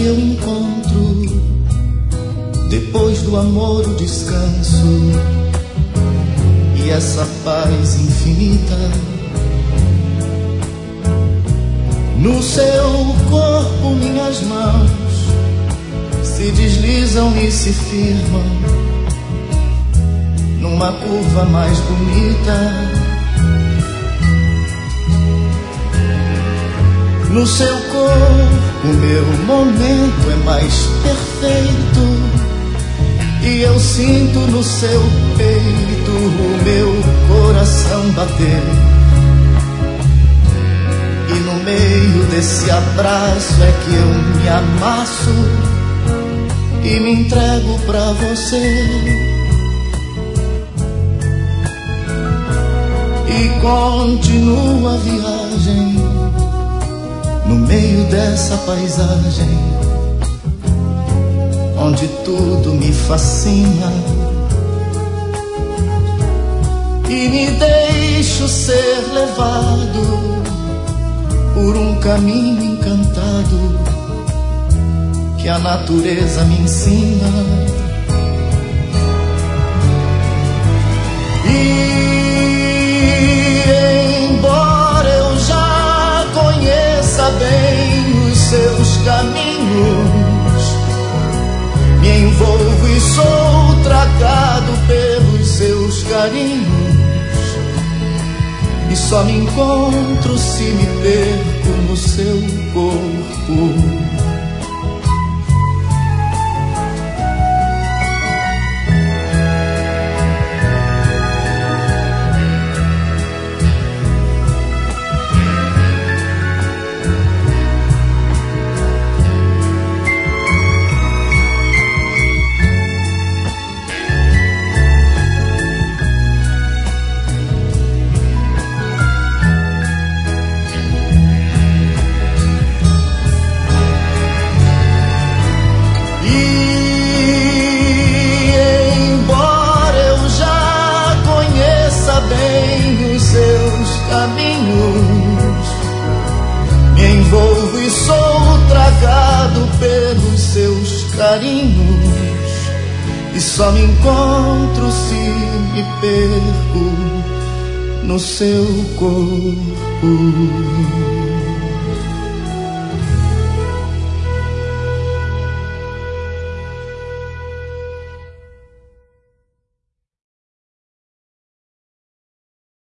que eu encontro depois do amor o descanso e essa paz infinita. No seu corpo minhas mãos se deslizam e se firmam numa curva mais bonita. No seu corpo meu momento é mais perfeito e eu sinto no seu peito o meu coração bater. E no meio desse abraço é que eu me amasso e me entrego pra você. E continua a viagem no meio dessa paisagem onde tudo me fascina, e me deixo ser levado por um caminho encantado que a natureza me ensina. E embora eu já conheça bem os seus caminhos, me envolvo e sou tragado pelos seus carinhos, e só me encontro se me perco no seu corpo. Me envolvo e sou tragado pelos seus carinhos, e só me encontro se me perco no seu corpo.